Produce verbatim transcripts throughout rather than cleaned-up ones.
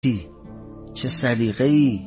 چه سلیقه‌ای.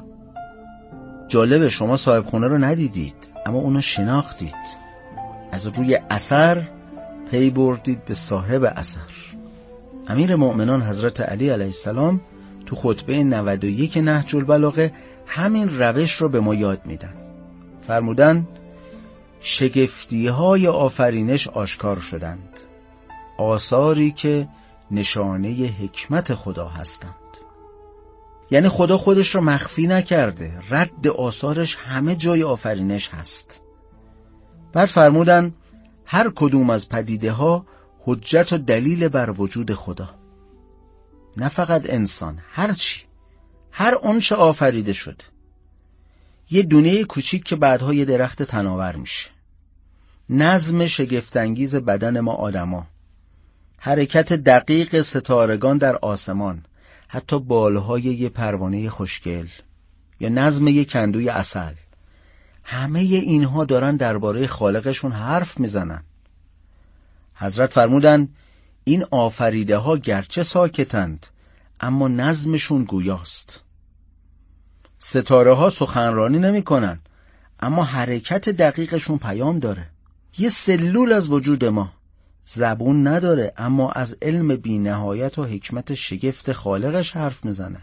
جالبه شما صاحب خونه رو ندیدید اما اونو شناختید، از روی اثر پی بردید به صاحب اثر. امیر مؤمنان حضرت علی علیه السلام تو خطبه نود و یک نهج البلاغه همین روش رو به ما یاد میدن. فرمودن شگفتی‌های آفرینش آشکار شدند، آثاری که نشانه حکمت خدا هستند. یعنی خدا خودش رو مخفی نکرده، رد آثارش همه جای آفرینش هست. بعد فرمودن هر کدوم از پدیده ها حجت و دلیل بر وجود خدا. نه فقط انسان، هر چی، هر آنچه آفریده شده. یه دونه کوچیک که بعدها یه درخت تناور میشه، نظم شگفت‌انگیز بدن ما آدما، حرکت دقیق ستارگان در آسمان، حتی بالهای یه پروانه خوشگل یا نظم یه کندوی عسل، همه اینها دارن درباره خالقشون حرف میزنن. حضرت فرمودن این آفریده ها گرچه ساکتند اما نظمشون گویاست. ستاره ها سخنرانی نمی کنن اما حرکت دقیقشون پیام داره. یه سلول از وجود ما زبون نداره اما از علم بی نهایت و حکمت شگفت خالقش حرف میزنه.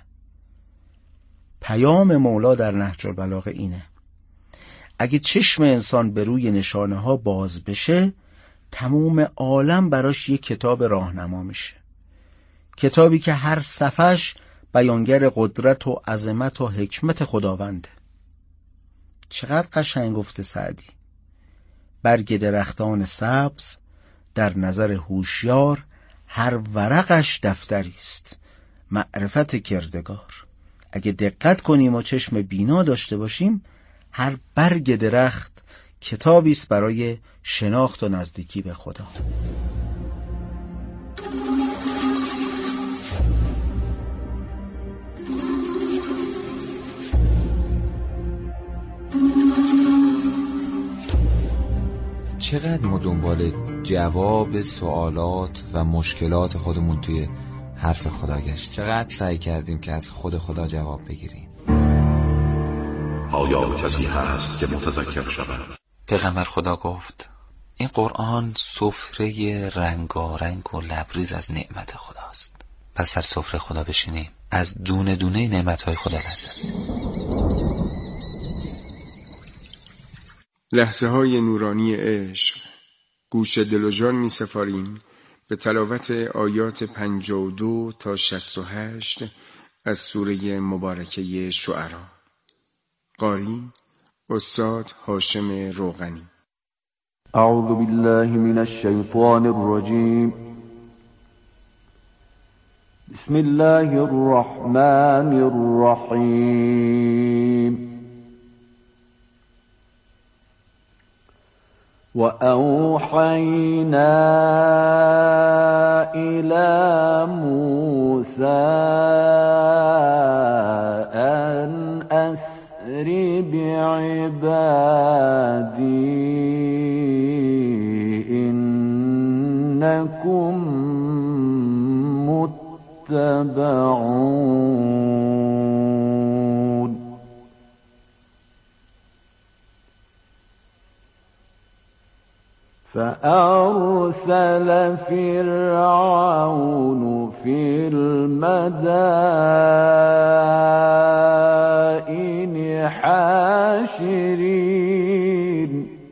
پیام مولا در نهج البلاغه اینه: اگه چشم انسان به روی نشانه ها باز بشه، تمام عالم براش یک کتاب راهنما میشه، کتابی که هر صفحش بیانگر قدرت و عظمت و حکمت خداونده. چقدر قشنگ گفته سعدی: برگ درختان سبز در نظر هوشیار، هر ورقش دفتری است معرفت کردگار. اگه دقت کنیم و چشم بینا داشته باشیم، هر برگ درخت کتابی است برای شناخت و نزدیکی به خدا. چقدر ما دنبال جواب سوالات و مشکلات خودمون توی حرف خدا گشت، چقدر سعی کردیم که از خود خدا جواب بگیریم. آیا کسی هست که متذکر شود؟ پیغمبر خدا گفت این قرآن سفره رنگارنگ و لبریز از نعمت خداست. پس سر سفره خدا بشینیم، از دونه دونه نعمتهای خدا لذت ببریم. لحظه های نورانی عشق، گوش دل و جان می سپاریم به تلاوت آیات پنجاه و دو تا شصت و هشت از سوره مبارکه شعرا. قاری استاد هاشم روغنی. اعوذ بالله من الشیطان الرجیم. بسم الله الرحمن الرحیم. وأوحينا إلى موسى أن أسر بعبادي إنكم متبعون. فأرسل فرعون في المدائن حاشرين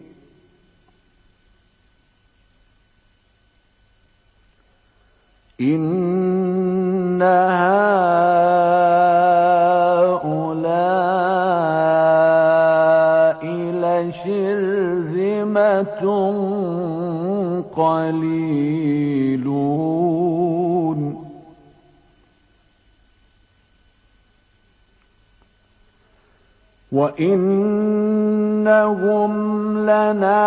إن هؤلاء لشرذمة قليلون وإنهم لنا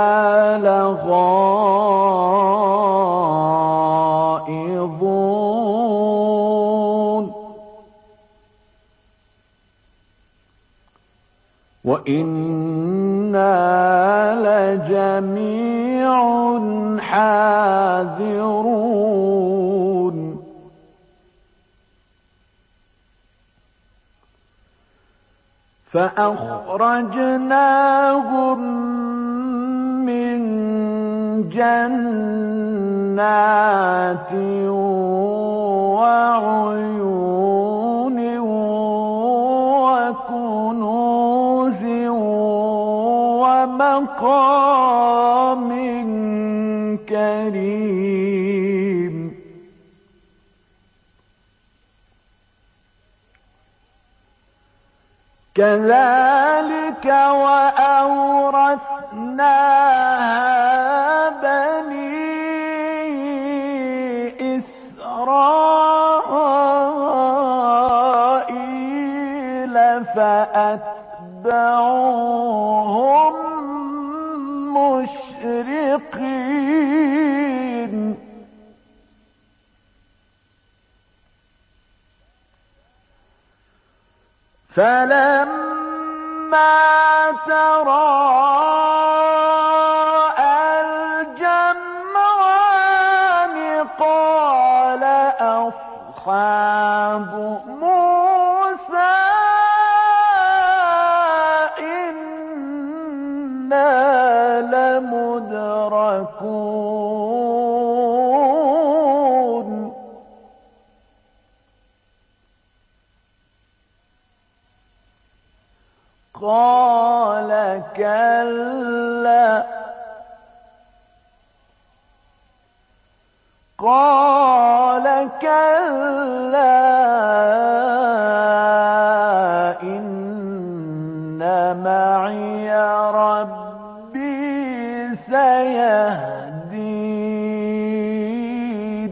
لغائظون وإنا لجميع حاذرون. فأخرجناهم من جنات وعيون وكنوز ومقام كريم كذلك وأورثناها بني إسرائيل فأتبعوهم مشرقين فلما تراءى الجمعان قال أصحاب موسى إنا لمدركون قال كلا قال كلا إن معي ربي سيهدين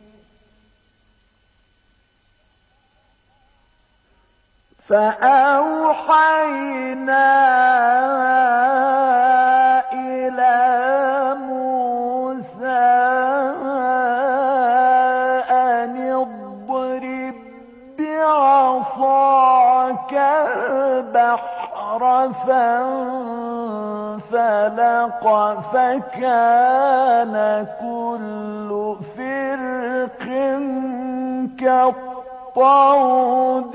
فأوحينا إلى موسى أن اضرب بعصاك البحر فانفلق فكان كل فرق كالطود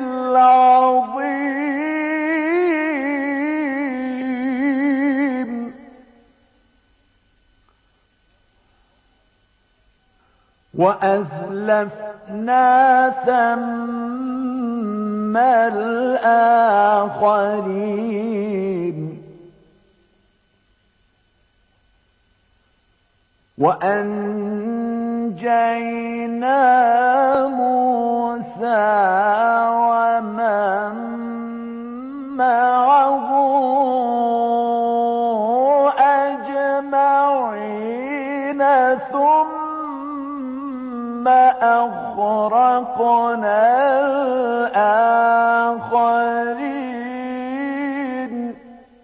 العظيم وأزلفنا ثم الآخرين وأنجينا موسى ومن معه أجمعين ثم أغرقنا الآخرين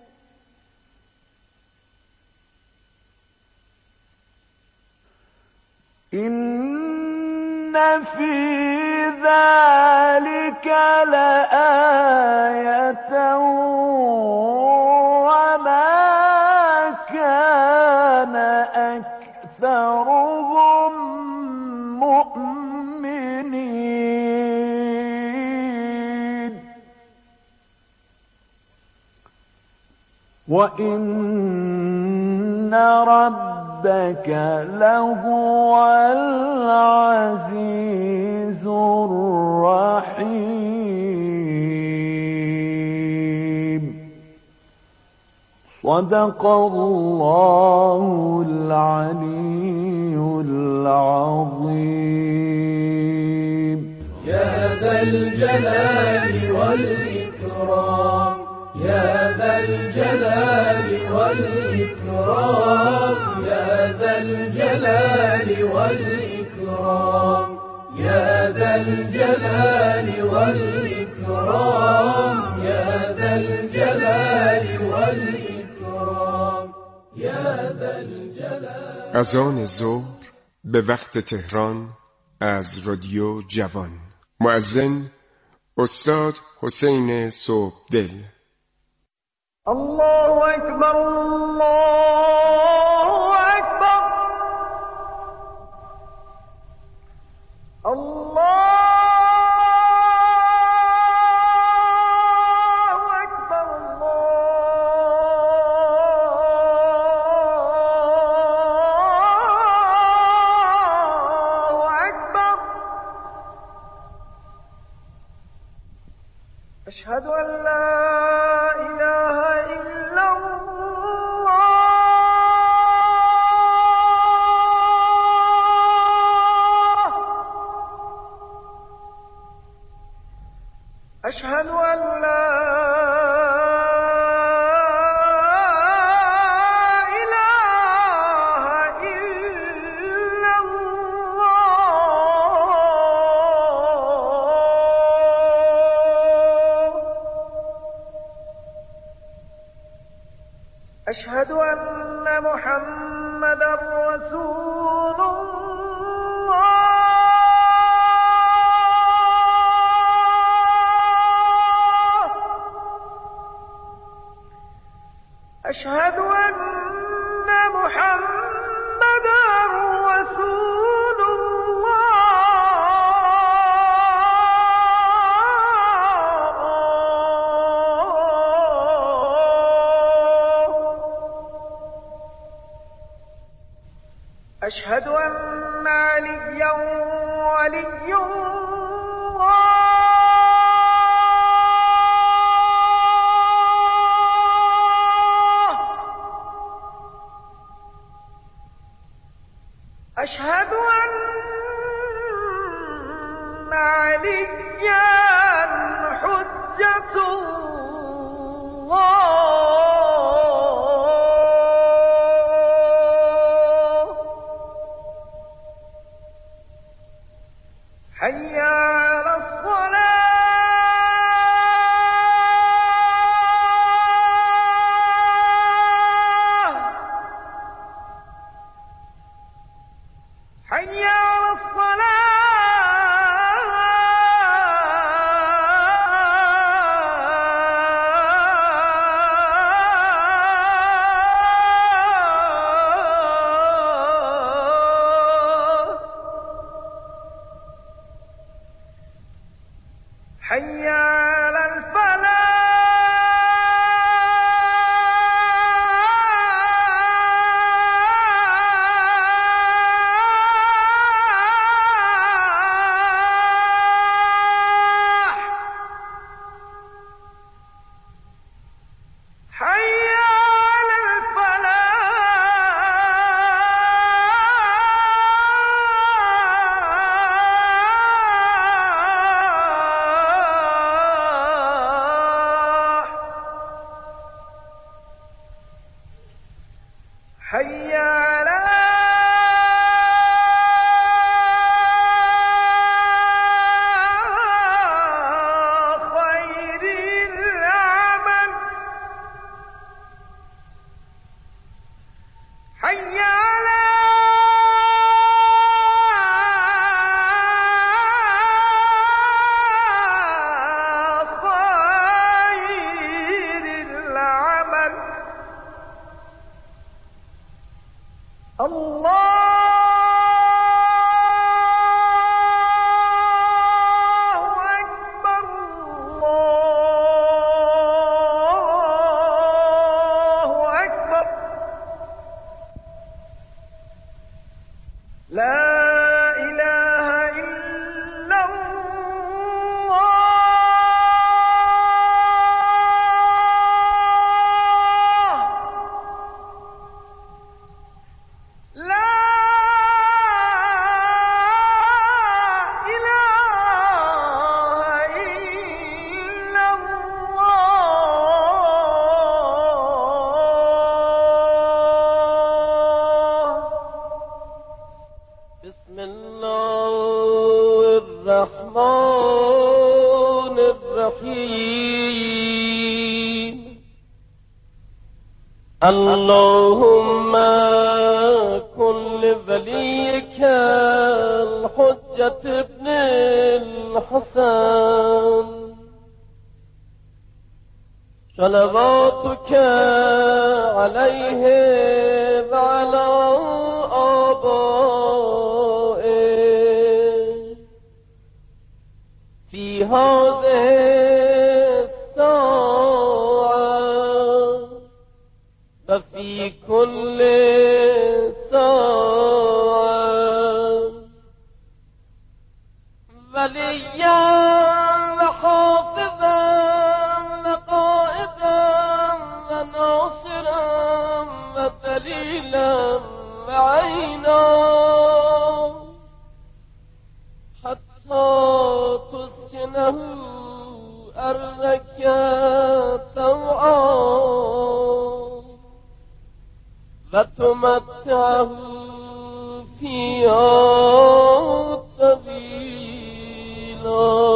إن في ذلك لآية وما كان أكثرهم مؤمنين وإن ربك لهو العزيز الرحيم صدق الله العلي العظيم يا ذا الجلال والإكرام يا ذا الجلال والإكرام يا ذا الجلال والإكرام يا ذا الجلال والإكرام يا ذا الجلال والإكرام يا ذا الجلال. اذان ظهر به وقت تهران از رادیو جوان. مؤذن استاد حسین صبحدل. الله أكبر الله أكبر الله أكبر أشهد أن لا إله إلا الله أشهد أن لا أشهد أن محمدًا رسول الله أشهد أن محمدًا رسول أشهد أن عليا ولي الله أشهد أن عليا حجة الله حي على الصلاة حي على حي على الفلاح حي على الفلاح حي على خير العمل حي على خير العمل الله أكبر الله أكبر لا إله إلا الله لا إله إلا الله بسم الله الرحمن الرحيم اللهم كن لوليك الحجة ابن الحسن صلواتك عليه وعلى آبائه في هذه الساعة وفي كل ساعة وليا وحافظا أرضك طوعا وتمتعه فيها طويلا.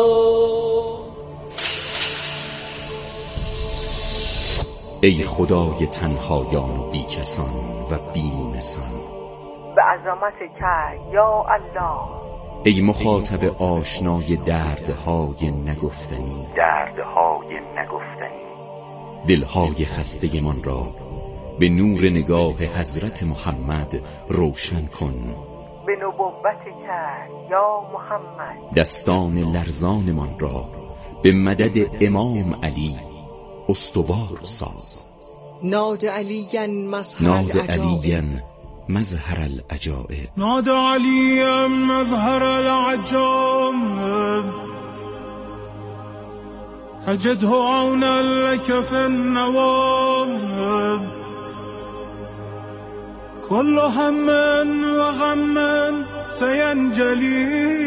ای خدای تنهایان و بیکسان و بی‌نسان، به عظمتک یا الله. ای مخاطب آشنای دردهای نگفتنی، دردهای نگفتنی، دلهای خسته من را به نور نگاه حضرت محمد روشن کن. به نبوتک یا محمد. دستان لرزان من را به مدد امام علی استوار ساز. ناد علیاً مظهر ناد العجائب. علیاً مظهر العجائب. ناد علیاً مظهر العجائب. تجده عونا لك في النوائب. كل هم وغم سينجلي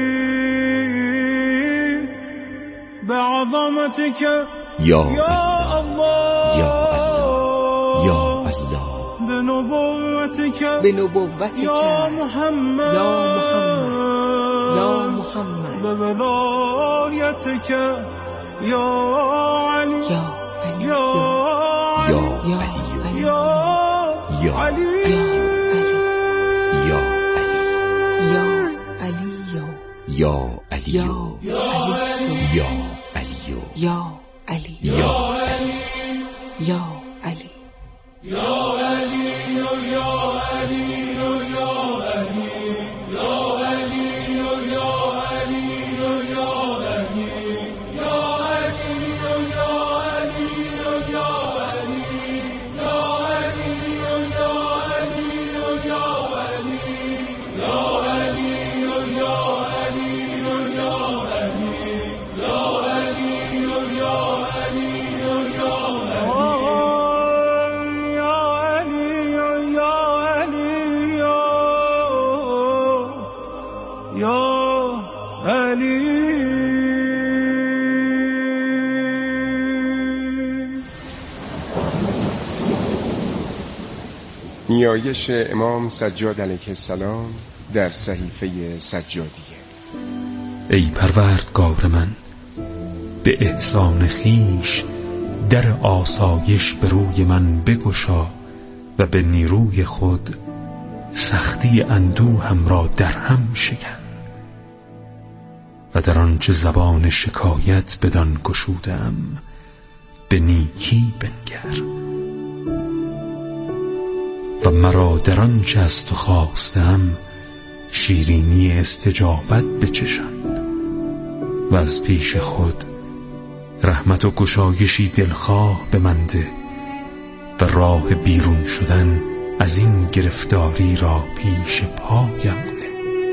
بعظمتك یا يا الله یا الله یا الله. بنبوتك بنبوتك يا محمد يا محمد يا محمد. بولايتك يا علي يا علي يا یا علي علی يا یا علي یا علي یا علی يا یا علي یا علی يا علي یا يا علي نیایش امام سجاد علیه السلام در صحیفه سجادیه. ای پروردگار من، به احسان خیش در آسایش به روی من بگشا و به نیروی خود سختی اندوهم را در هم شکن و در آنچه زبان شکایت بدان گشودم به نیکی بنگر و مرا در آنچه از تو خواستم شیرینی استجابت بچشان و از پیش خود رحمت و گشایشی دلخواه به من ده و راه بیرون شدن از این گرفتاری را پیش پایم ده.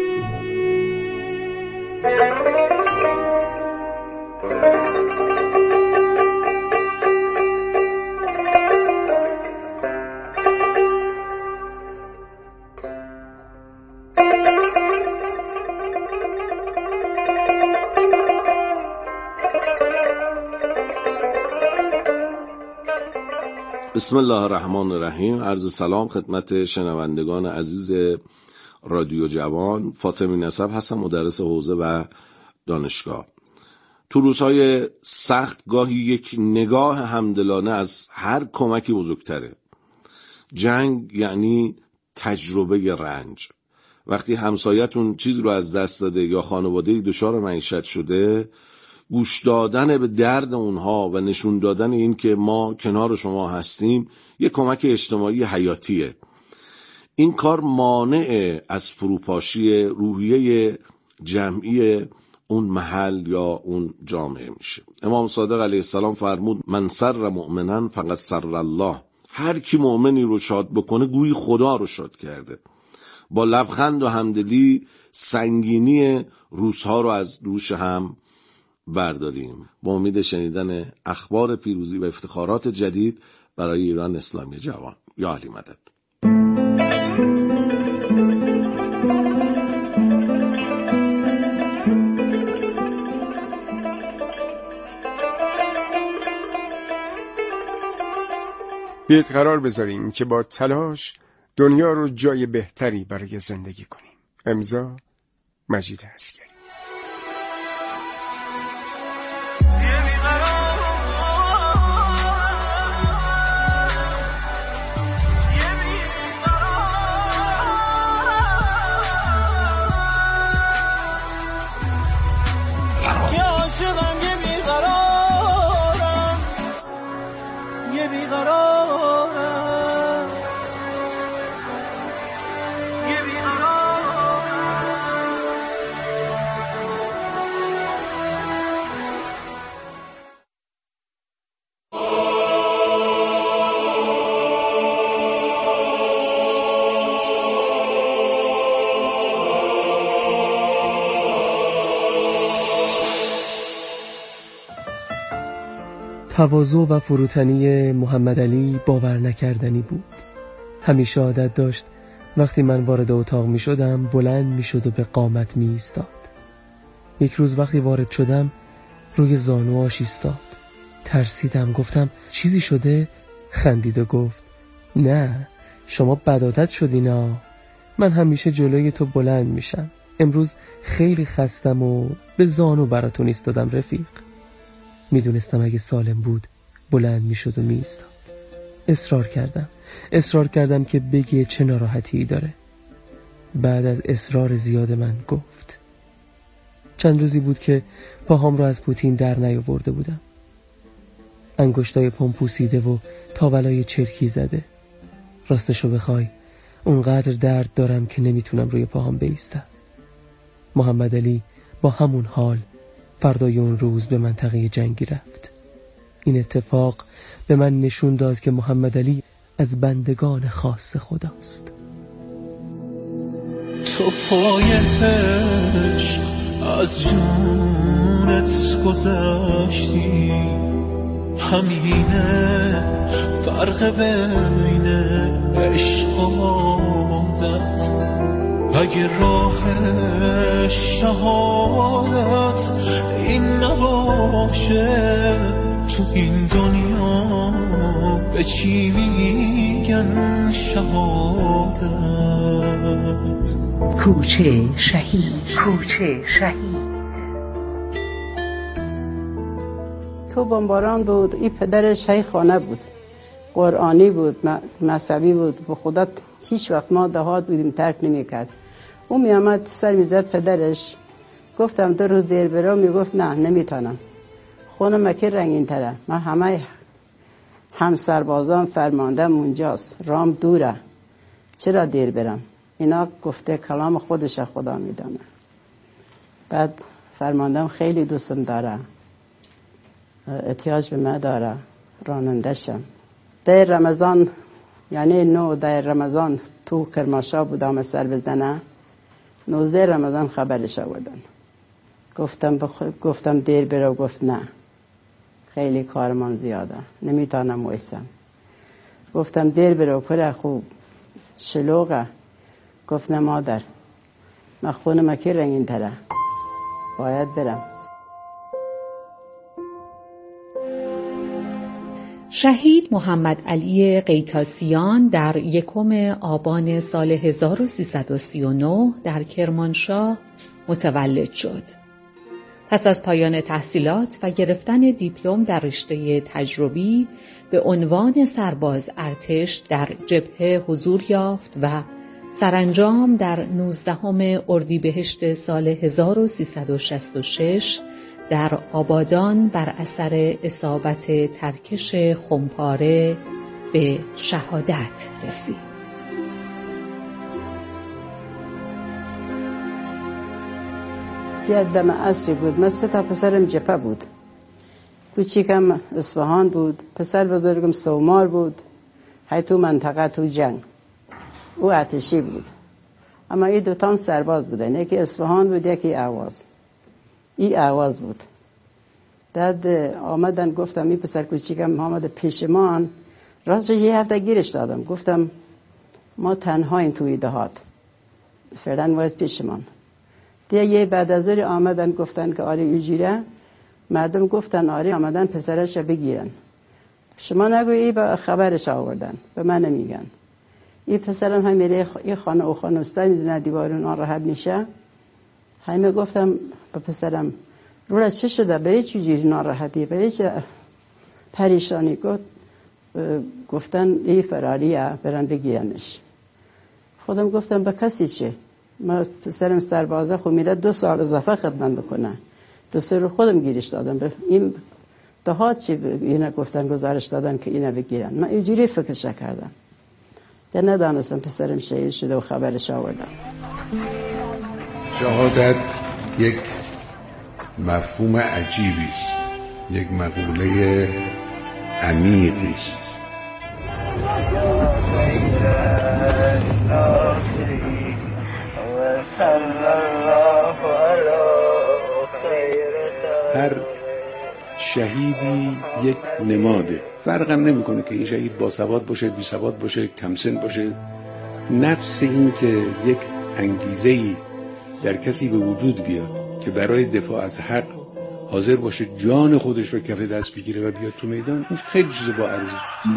بسم الله الرحمن الرحیم. عرض سلام خدمت شنوندگان عزیز رادیو جوان. فاطمی نسب هستم، مدرس حوزه و دانشگاه. تو روزهای سخت گاهی یک نگاه همدلانه از هر کمکی بزرگتره. جنگ یعنی تجربه رنج. وقتی همسایتون چیز رو از دست داده یا خانواده‌ای دچار معیشت شده، گوش دادن به درد اونها و نشون دادن این که ما کنار شما هستیم یک کمک اجتماعی حیاتیه. این کار مانع از فروپاشی روحیه جمعی اون محل یا اون جامعه میشه. امام صادق علیه السلام فرمود من سر مؤمنا فقط سر الله. هر کی مؤمنی رو شاد بکنه گویی خدا رو شاد کرده. با لبخند و همدلی سنگینی روزها رو از دوش هم برداریم. با امید شنیدن اخبار پیروزی و افتخارات جدید برای ایران اسلامی جوان. یا علی مدد. بیایید قرار بذاریم که با تلاش دنیا رو جای بهتری برای زندگی کنیم. امضا مجید عسگری. تواضع و فروتنی محمد علی باور نکردنی بود. همیشه عادت داشت وقتی من وارد اتاق می شدم بلند می شد و به قامت می ایستاد. یک روز وقتی وارد شدم روی زانوهاش ایستاد. ترسیدم، گفتم چیزی شده؟ خندید و گفت نه، شما بدعادت شدینا. من همیشه جلوی تو بلند میشم. امروز خیلی خستم و به زانو براتون ایستادم رفیق. میدونستم اگه سالم بود بلند میشد و میایستاد. اصرار کردم اصرار کردم که بگه چه ناراحتی داره. بعد از اصرار زیاد من گفت. چند روزی بود که پاهام رو از پوتین در نیاورده بودم. انگشتای پام پوسیده و تاولای چرکی زده. راستشو بخوای اونقدر درد دارم که نمیتونم روی پاهام بایستم. محمد علی با همون حال فردای اون روز به منطقه جنگی رفت. این اتفاق به من نشون داد که محمد علی از بندگان خاص خداست. تو پای عشق از جونت گذشتی، همینه فرق بین عشق و عادت. اگه راه شهادت این نباشه، تو این دنیا به چی میگن شهادت؟ کوچه شهید، کوچه شهید. تو بمباران بود. این پدرش شیخانه بود، قرآنی بود، مذهبی بود. به خدا هیچ وقت ما دهات بودیم ترک نمی کرد. اون می آمد سر می زد پدرش. گفتم دو روز دیر برام، می گفت نه نمیتونم، خونه مکه رنگین تره، من همه هم سربازان فرماندم اونجاست، رام دوره، چرا دیر برم؟ اینا گفته کلام خودش خدا میدانه. بعد فرماندم خیلی دوستم داره، احتیاج به من داره، رانندشم. در رمضان، یعنی نو در رمضان تو کرماشا بودم سر بزنه. نوزده رمضان خبرش آوردن. گفتم بخ... گفتم دیر برو. گفت نه خیلی کارمان زیاده، نمیتونم وایسم. گفتم دیر برو، پر خوب شلوغه. گفت نه مادر، من خونه مکی رنگین تره، باید برم. شهید محمد علی قیتاسیان در یکم آبان سال هزار و سیصد و سی و نه در کرمانشاه متولد شد. پس از پایان تحصیلات و گرفتن دیپلم در رشته تجربی به عنوان سرباز ارتش در جبهه حضور یافت و سرانجام در نوزدهم اردیبهشت سال هزار و سیصد و شصت و شش در آبادان بر اثر اصابت ترکش خمپاره به شهادت رسید. یک دم عصری بود. من سه تا پسرم جبهه بود. کوچیکم اصفهان بود، پسر بزرگم سومار بود، های تو منطقه تو جنگ. او ارتشی بود، اما این دوتام سرباز بودن، یکی اصفهان بود یکی اهواز. این اهواز بود. بعد آمدن گفتم این پسر کوچیکم آمد پیشمان، راستش یه هفته گیرش دادم. گفتم ما تنهاییم توی دهات، فعلا وایس پیشمان. دیگه یه بعد از ظهر آمدن گفتن که آره اینجوریه. مردم گفتن آره، آمدن پسرش بگیرن. شما نگویی با خبرش آوردن، به من نمیگن. این پسرم هم میره یه خانه او خانه است میدونه دیوار ناراحت میشه. همه گفتم با پسرم رولا چه شده، برای چه جوری ناراحتی، برای چه پریشانی؟ گفت گفتن این فراریه، برن بگیرنش. خودم گفتم به کسی چه؟ ما پسرم سربازه خود میره دو سال اضافه خدمت بکنه، دو سال رو خودم گیرش دادم. به این دهات چی اینا گفتن گزارش دادن که اینا بگیرن. من اینجوری فکرش کردم، در ندانستم پسرم شهید شده و خبرش آوردم. شهادت یک مفهوم عجیبی است، یک مقوله عمیقی است. هر شهیدی یک نماده، فرقم نمیکنه که این شهید با سواد باشه، بی سواد باشه، کم سن باشه. نفس این که یک انگیزه‌ای در کسی به وجود بیاد که برای دفاع از حق حاضر باشه جان خودش رو کف دست بگیره و بیاد تو میدان، این خیلی چیز با ارزش.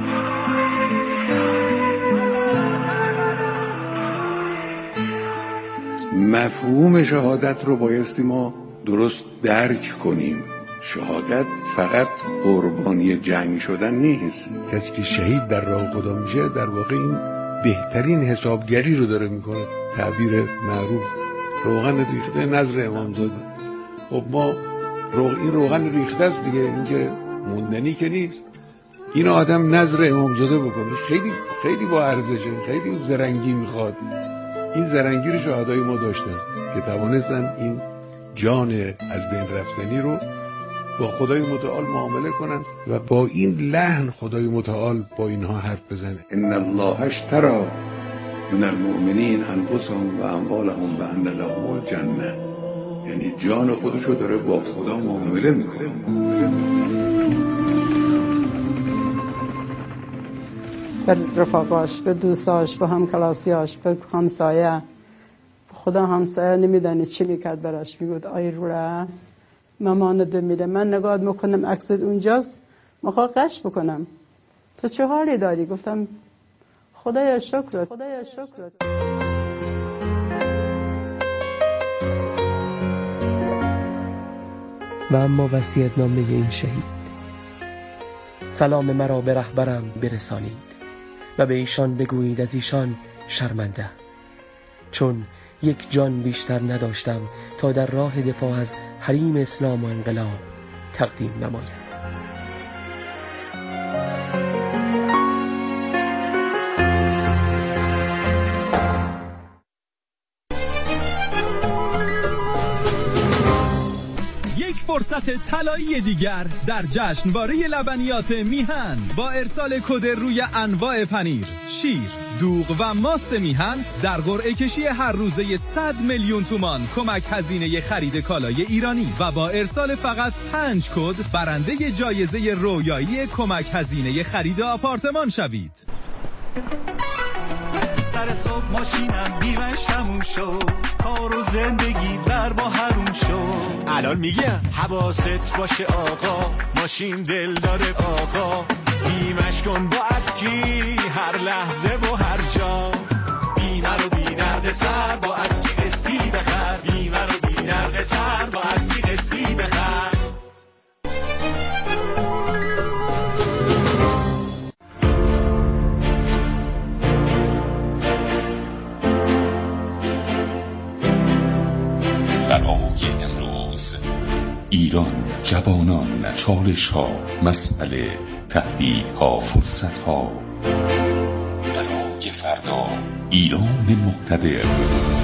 مفهوم شهادت رو بایستی ما درست درک کنیم. شهادت فقط قربانی جنگ شدن نیست. کسی که شهید در راه خدا میشه در واقع این بهترین حسابگری رو داره میکنه. تعبیر معروف روغن ریخته نظر امامزاده. خب ما روغ... این روغن ریخته است دیگه، این که موندنی که نیست. این آدم نظر امامزاده بکنه خیلی خیلی با ارزشه، خیلی زرنگی میخواد. این زرنگی رو شهدای ما داشتن که توانستن این جان از بین رفتنی رو با خدای متعال معامله کنن و با این لحن خدای متعال با اینها حرف بزنه. ان الله اشتری من المؤمنین انفسهم و اموالهم و ان لهم الجنه. یعنی جان خودش رو داره با خدا معامله میکنه. به رفاقاش، به دوستاش، به همکلاسیاش، به همسایه. خدا همسایه نمیدانی چی میکرد براش. میگود آی رولا مامانت میره، من نگاه میکنم عکست اونجاست، میخوام قش بکنم، تو چه حالی داری؟ گفتم خدایا شکرت، خدایا شکرت. و اما وصیت‌نامه این شهید: سلام مرا به رهبرم برسانید و به ایشان بگویید از ایشان شرمنده، چون یک جان بیشتر نداشتم تا در راه دفاع از حریم اسلام و انقلاب تقدیم نمایم. فرصت طلایی دیگر در جشنواره لبنیات میهن با ارسال کد روی انواع پنیر، شیر، دوغ و ماست میهن در قرعه کشی هر روزه صد میلیون تومان کمک هزینه خرید کالای ایرانی و با ارسال فقط پنج کد برنده جایزه رویایی کمک هزینه خرید آپارتمان شوید. سر صبح ماشینم بیمش تموم شد، کار و زندگی بر با حروم شد. الان میگم حواست باشه آقا، ماشین دل داره آقا، بیمش کن با اسکی هر لحظه و هر جا. بیمه رو بی درد سر با اسکی قسطی بخر، بیمه رو بی درد سر با اسکی قسطی بخر. در آقای امروز ایران، جوانان، چالش ها، مسئله، تهدید ها، فرصت ها. برای فردا ایران مقتدر.